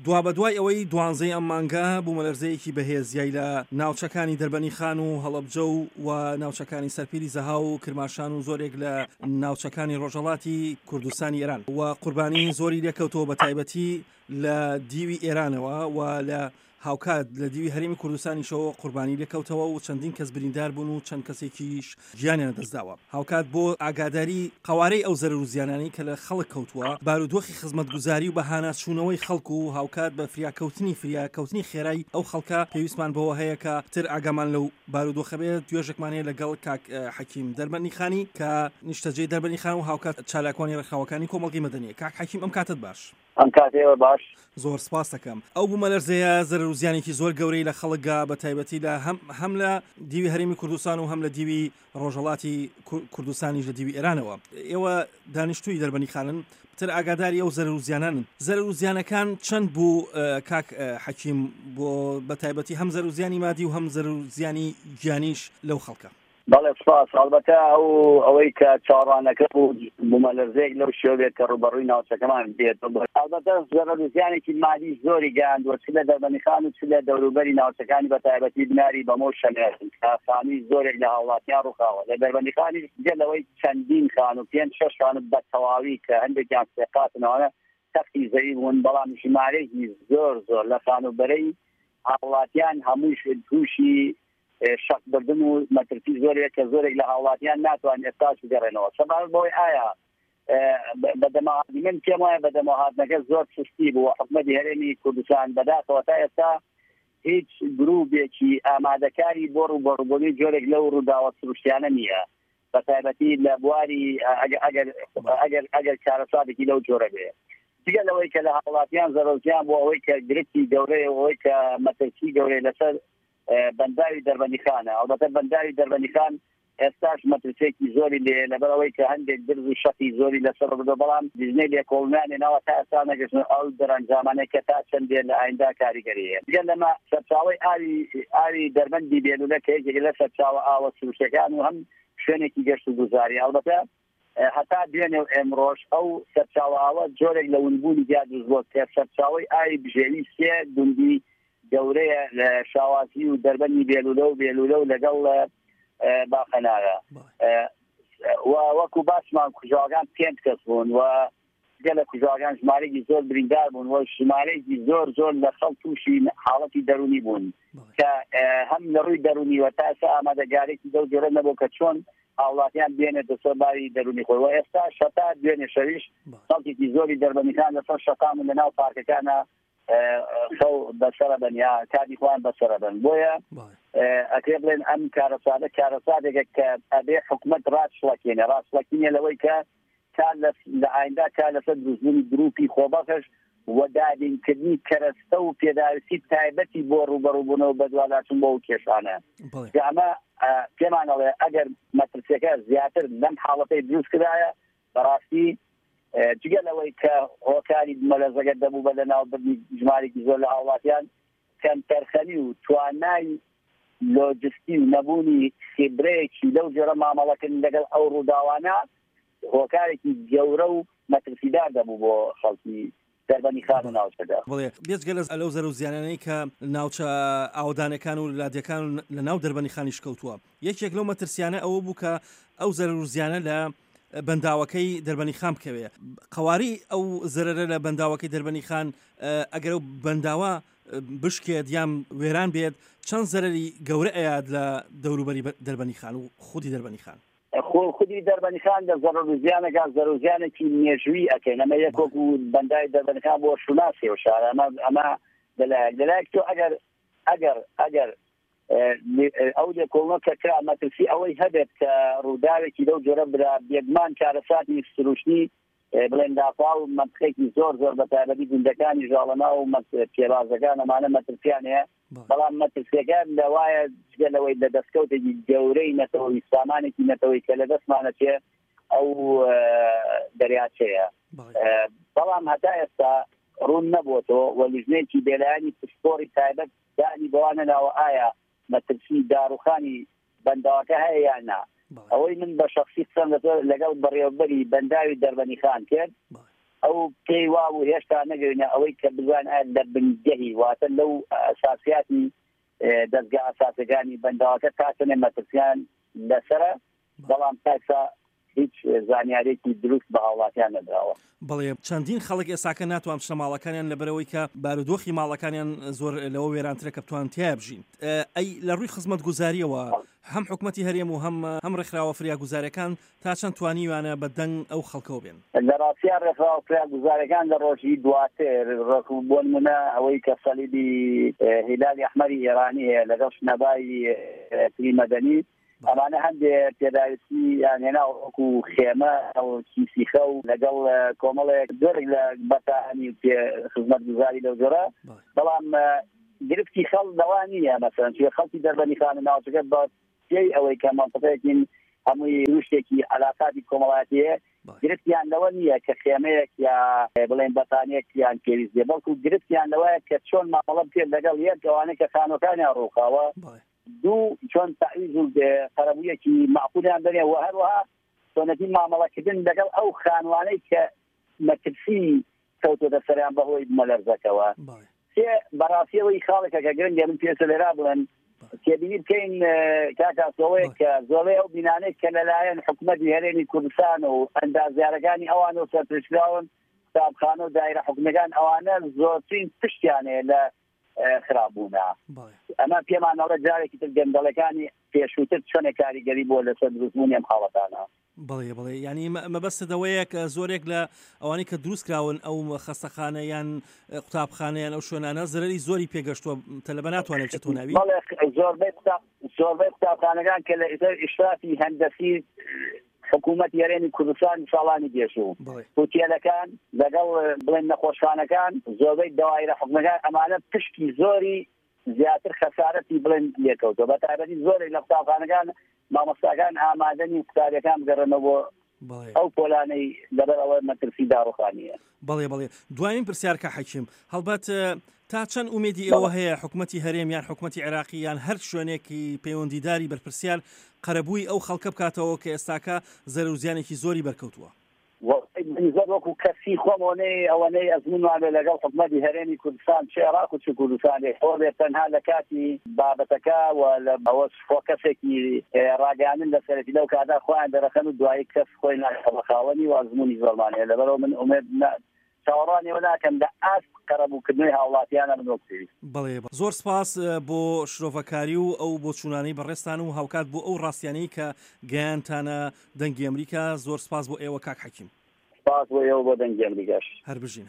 دوا بەدوای ئەوەی دوانزەی ئەم مانگە بوومەلەرزەیەکی بەهێزیای لە ناوچەکانی دەربەنی خان و هەڵەبجە و ناوچەکانی سەرپیری زەها و کرماشان و زۆرێک لە ناوچەکانی ڕۆژهەڵاتی کوردستانی ئێران و قوربانی زۆری لێکەوتەوە بە تایبەتی لە دیوی ئێرانەوە و لە هاوکات لە دیوی هەرێمی کوردستانیشەوە قوربانی لێکەوتەوە و چەندین کەس بریندار بوون و چەند کەسێکیش گیانیان دەستداوە. هاوکات بۆ ئاگاداری قوارەی ئەو زەرەر و زیانانەی کە لە خەڵک کەوتووە بارودۆخی خزمەتگوزاری و بەهانەچوونەوەی خەڵک و هاوکات بە فریاکەوتنی خێرای ئەو خەڵکە پێویستمان بەوە هەیە کە تر ئاگامان لەو بارودۆخە بێت. توێژێکمانەیە لەگەڵ کاک حەکیم دەربەنی خانی کە نیشتەجێی دەربەنی خان و هاوکات چالاکوانی ڕێکخراوەکانی کۆمەڵگەی مەدەنیە. کاک حەکیم ئەم کاتت باش. ئەم کاتێوە باش. زۆر سپاس دەکەم. ئەو بوومەلەرزەیە زەرەر و زیانێکی زۆر گەورەی لە خەڵکدا بە تایبەتی لە هەم لە دیوی هەرێمی کوردستان و هەم لە دیوی ڕۆژهەڵاتی کوردستانیش لە دیوی ئێرانەوە. ئێوە دانیشتووی دەربەنی خانن تر ئاگاداری ئەو زەرەر و زیانانن. زەرەر و زیانەکان چەند بوو کاک حەکیم بۆ بە تایبەتی هەم زەرەر و زیانی مادی و هەم زەرەر و زیانی گیانیش لەو خەڵکە؟ بەڵێ سپاس. ئەڵبەتە ئەوەی کە چاڕانەکە بوو بوومەلەرزەیەک لەو شێوەیە کە ڕوبەڕووی ناوچەکەمان بێت. ئەڵبەتە زەرەر و زیانێکی مادی زۆری گەیاندووە چ لە دەربەنی خان و چ لە دەوروبەری ناوچەکانی بە تایبەتی بناری بەمۆ شەمێرن کە خانی زۆرێک لە هاوڵاتیان ڕووخاوە. لە دەربەنی خانی گەلەوەی چەندین خان و 5-6 خان بە تەواوی کە هەندێکیان سێقاتنەوە تەختی زەوی بوون، بەڵام ژمارەیەکی زۆر لە خانوبەرەی هاوڵاتیان هەمووش تووشی شەق بردن و مەترسی زۆرێک کە زۆرێک لە هاوڵاتیان ناتوانێت ئێستاش بگەڕێنەوە. سەبارەت بەوەی ئایا بەدەمەهاتی من پێم وایە بەدەمەهاتنەکە زۆر سستی بوو و حکومەتی هەرێمی کوردستان بەداتەوە تا ئێستا هیچ گروپێکی ئامادەکاری بۆ ڕوبەڕووبوونی جۆرێک لەو ڕووداوە سروشتیانە نییە، بە تایبەتی لە بواری ئەگەر کارەساتێکی لەو جۆرە بێ. دیگە لەوەی کە لە هاوڵاتیان زەرەوزیان بۆ ئەوەی کە گرفتی گەورەیە ئەوەی کە مەترسی گەورەی لەسەر بەنداوی دەربەنی خانە. ئەڵبەتە بەنداوی دەربەنی خان ئێستاش مەترسێکی زۆری لێ لەبەرەوەی کە هەندێک درز و شەقی زۆری لەسەر بردە، بەڵام دیژنەی لێکۆڵینانی ناوە تا ئێستا نەگەشتن ئەو دەرەنجامانەی کە تا چەندێ لە ئایندا کاریگەریە. دیگە لەمە سەرچاوەی ئاوی دەربەندی بێلولە کە یەکێک لە سەرچاوە ئاوە سروشتەکان و هەم شوێنێکی گەشت و گوزاری. ئەڵبەتە هەتا دوێنێ و ئێمڕۆژ ئەو سەرچاوە ئاوە جۆرێک لە ونبوونی دیادروست بۆ کە سەرچاوەی ئاوی بژێوی سێ گوندی گەورەیە لە شاوازی و دەربەنی بێلولە و لەگەڵ باخەنایە. وەکو باسمان کوژاگان 5 کەس بوون و گەلە کوژاگان ژمارەی زۆر بریندار بوون و ژمارەی زۆر لە خەڵک تووشی حاڵەتی دەرونی بوون کە هەم لە ڕووی دەرونی و تا ئێستا ئامادەگارێکی دەو جۆرە نەبوو کە چۆن هاوڵاتیان بێنێتە سەر باری دەرونی خۆی. و ئێستا شەتا دوێنێ شەویش خەڵکێکی زۆری دەربەنیخان لەسەر شەقام و لەناو پارکەکانە خەو بەسەرە بن یا کادی خوان بەسەرە بن. بۆیە ئەکرێ بڵێن ئەم کارەساتێکە کە ئەبێ حکومەت ڕاستڵەکینە لەوەی کە کار لە ئایندا کار لەسەر دروستبوونی گروپی خۆبەخش و دادینکردنی کەرەستە و پێداویستی تایبەتی بۆ ڕوبەڕووبوونەوە بەدواداچوون بۆ ئەو کێشانە. ئەمە پێمانەڵێ ئەگەر مەترسیەکە زیاتر لەم حاڵەتەی دروست کرایە بەڕاستی جگە لەوەی کە هۆکاری مەلەزەگە دەبوو بە لە ناوبردنی ژمارێکی زۆر لە هاوڵاتیان کەم تەرخەنی و توانای لۆجستی و نەبوونی خێبرەیەکی لەو جۆرە مامەڵەکردن لەگەڵ ئەو ڕووداوانە هۆکارێکی گەورە و مەترسیدار دەبوو بۆ خەڵکی دەربەنی خان و ناوچەکە. بڵێ بێجگە لەو زەرەر و زیانانەی کە ناوچە ئاودانەکان و لادیەکان لە ناو دەربەنی خانیش کەوتووە، یەکێک لەو مەترسیانە ئەوە بوو کە ئەو زەرەر و زیانە لە بەنداوەکەی دەربەنی خان بکەوێ. قەواری ئەو زەرەرە لە بەنداوەکەی دەربەنی خان ئەگەر ئەو بەنداوە بشکێت یان وێران بێت چەند زەرەری گەورە ئەیاد لە دەوروبەری دەربەنی خان و خودی دەربەنی خان؟ خودی دەربەنی خان لە زەرەر و زیانەکە زەرەر و زیانێکی مێژووی ئەکەین. ئەمە یەکۆک و بەندای دەربەنی خان بۆ شوناسی و شار ئەمە لەلایەک تۆ ئەگەر ئەو لێکۆڵینەوە کە مەترسی ئەوەی هەبێت کە ڕووداوێکی لەو جۆرە برا بێگمان کارەساتی سروشتی بڵێن داخوا و منطقێکی زۆر بە تایبەتی گوندەکانی ژاڵەنا و پێرازەکان ئەمانە مەترسیان هەیە، بەڵام مەترسیەکان لەوایە جگە لەوەی لە دەستکەوتێکی گەورەی نەتەوەی سامانێکی نەتەوەی کە لە دەستمانە چێ ئەو دەریاچەیە. بەڵام هەتا ئێستا ڕوون نەبووەوە و لیژنەیەکی بێلایانی پشتۆڕی تایبەت دانی بەوانە ناوە ئایا مەترسی داروخانی بەنداوەکە هەیە یان نا. ئەوەی من بە شخصی قسەم لەگەڵ بەڕێوەبەری بەنداوی دەربەنی خان کرد ئەو پێی وا و هێشتا نەگەوێنە ئەوەی کە بزان لە بنگەهی واتە لەو ئەساسیاتی دەستگا ئەساسەکانی بەنداوەکە تاچنێ مەترسیان لەسرە بەڵام تاکسا هیچ زانیارێکی دروست بە هاوڵاتیان نەدراوە. بەڵێ چەندین خەڵک ئێساکە ناتوان بچنە ماڵەکانیان لەبەرەوەی کە بارودۆخی ماڵەکانیان زۆر لەوە وێرانترە کە بتوان تیا بژین. ئەی لە ڕووی خزمەت گوزاریەوە هەم حکوومەتی هەرێم و هەم ڕێکخراوە فریا گوزارەکان تا چەند توانیوانە بە دەنگ ئەو خەڵکەوە بێن. لە ڕاستیان ڕێکخراوە فریا گوزارەکان لە ڕۆژی دواتر بۆ نمونە ئەوەی کە سەلیبی هیلالی ئەحمەری ئێرانی هەیە لەگەڵ شنەبای مەدەنی ئەمانە هەندێک پێداویستی یانهێنا وەکو خێمە ئەو کیسیخە و لەگەڵ کۆمەڵێک زۆرێک لە بەتانی خزمەت گوزاری لەو جۆرە بەڵام گرفتی خەڵ دەوا نییە مەسەڵەن خەڵکی دەربەنی خانە ناوچەکە بە پێی ئەوەی کە مەنطقەیەکین هەمووی روشتێکی علاقاتی کۆمەڵاتیە گرفتیان لەوە نییە کە خێمەیەک یا بڵێن بەتانێک یان پێویست بێ بەڵکو گرفتیان لەوەیە کە چۆن مامەڵە بکرێت لەگەڵ یەک ئەوانەی کە خانۆکانیان ڕووخاوە دوو چۆن تەعویض و قەرەبوویەکی معقولیان بنێ و هەروەها چۆنەتی مامەڵەکردن لەگەڵ ئەو خانوانەی کە مەترسی کەوتۆتە سەریان بەهۆی بمەلەرزەکەوە سێ بەڕاستیەوەی خاڵێکە کە گرنگە من پێویستە لێرا بڵێن تێبینی بکەین کاکاسەوەیە کە زۆربەی ئەو بینانەی کە لەلایەن حکوومەتی هەرێمی کوردستان و ئەندازیارەکانی ئەوان و سەرپێشراون قوتابخانە و دایرە حکوومەکان ئەوانە زۆرترین پشتیانەیە لە خراببوونا ئەمە پێمانەڵە جارێکی تر گەندەڵەکانی پێشووتر چۆنێ کاریگەری بۆ لەسەر دروستبوونی ئەم حاڵەتانە. بڵێ ینی مەبەستە دەوەیە کە زۆرێک لە ئەوانەی کە دروستکراون ئەو خەستەخانە یان قوتابخانەیان ئەو شوێنانە زەرەری زۆری پێگەشتووە تەلەبە ناتوانێت بچێتەوە ناوی زۆربەی قوتابخانەکان کە لە ئیشرافی هەندەسی حکوومەتی هەرێمی کوردستان ساڵانی پێشوو هۆتێلەکان لەگەڵ بڵێن نەخۆشخانەکان زۆربەی دەوایرە حکوومەکان ئەمانە پشتی زۆری زیاتر خەسارەتی بڵێن لێکەوتەوە بە تایبەتی زۆرێک لە قوتابخانەکان مامۆستاکان ئامادەنی قوتابیەکان بگەڕێنەوە ئەو پۆلانەی لەبەر ئەوە مەترسی داڕوخانیە. بەڵێ دوایین پرسیار کە حەکیم هەڵبەت تا چەند ئومێدی ئێوە هەیە حکوومەتی هەرێم یان حکوومەتی عێراقی یان هەر شوێنێکی پەیوەندیداری بەرپرسیار قەرەبووی ئەو خەڵکە بکاتەوە کە ئێستاکە زەرەر و زیانێکی زۆری بەرکەوتووە؟ زۆر وەکو کەسی خۆمەوەی ئەوەنەی ئەزمونوانێ لەگەڵ حکوومەتی هەرێمی کوردستان چ عێراق و چ کوردستانێ ئەوە بێت تەنها لە کاتی بابەتەکە و لە ئەوە فۆکەسێکی ڕاگەاندن لەسەرەتی لەو کادا خۆیان دەرەخەن و دوایی کەس خۆی ناخەڵەخاوەنی و ئەزمونی زۆرمانەیە لەبەرەوە من ئومێد چاوەڕانیەوە ناکەم لە ئاسپ قەرەبووکردنەوەی هاوڵاتیانە من وەکوێت. بەڵێ زۆر سپاس بۆ شرۆڤەکاری و ئەو بۆ چوونانەی بەڕێستان و هاوکات بۆ ئەو ڕاستیانەی کە گەیانتانە دەنگی ئەمریکا. زۆر سپاس بۆ ئێوە کاک حەکیم. سپاس بۆ ئێوە بۆ دەنگی ئەمریکاش. هەر بژین.